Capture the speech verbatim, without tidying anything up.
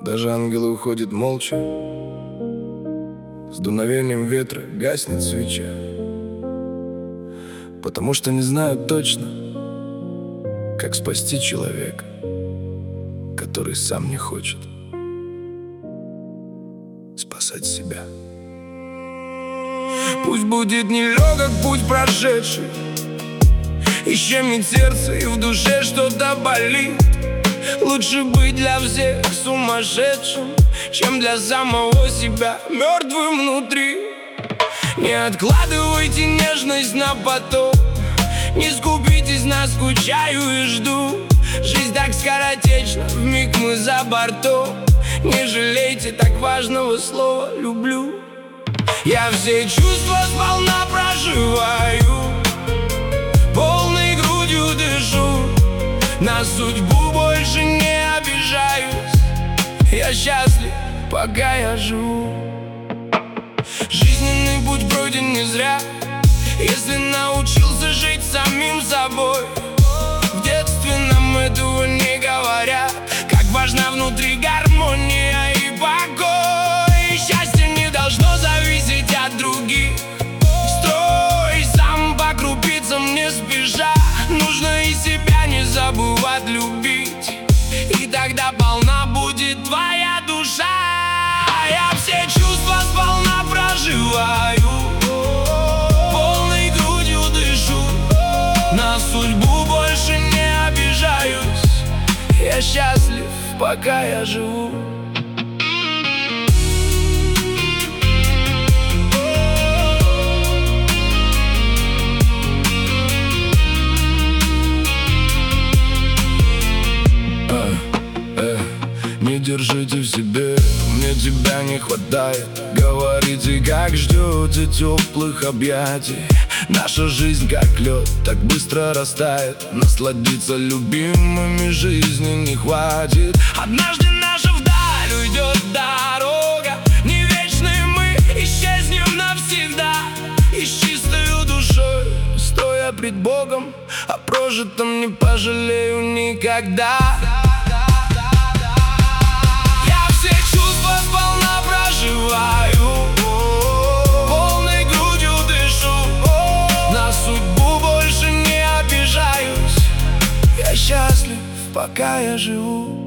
Даже ангелы уходят молча. С дуновением ветра гаснет свеча, потому что не знают точно, как спасти человека, который сам не хочет спасать себя. Пусть будет нелегок путь прошедший, и щемит сердце, и в душе что-то болит. Лучше быть для всех сумасшедшим, чем для самого себя мертвым внутри. Не откладывайте нежность на потом, не скупитесь на скучаю и жду. Жизнь так скоротечна, вмиг мы за бортом. Не жалейте так важного слова «люблю». Я все чувства сполна проживаю, полной грудью дышу, на судьбу больше не обижаюсь. Я счастлив, пока я живу. Жизненный путь пройден не зря, если научился жить самим собой. В детстве нам этого не говорят, как важна внутри гармония и покой. Счастье не должно зависеть от других. Строй сам по крупицам не спеша, нужно и себя не забывать любить, и тогда полна будет твоя душа. Я все чувства сполна проживаю, полной грудью дышу, на судьбу больше не обижаюсь. Я счастлив, пока я живу. Не держите в себе, мне тебя не хватает. Говорите, как ждете теплых объятий. Наша жизнь как лед, так быстро растает. Насладиться любимыми жизни не хватит. Однажды наша вдаль уйдет дорога, не вечные мы исчезнем навсегда. И с чистою душой, стоя пред Богом, о прожитом не пожалею никогда. Проживаю, полной грудью дышу, на судьбу больше не обижаюсь. Я счастлив, пока я живу.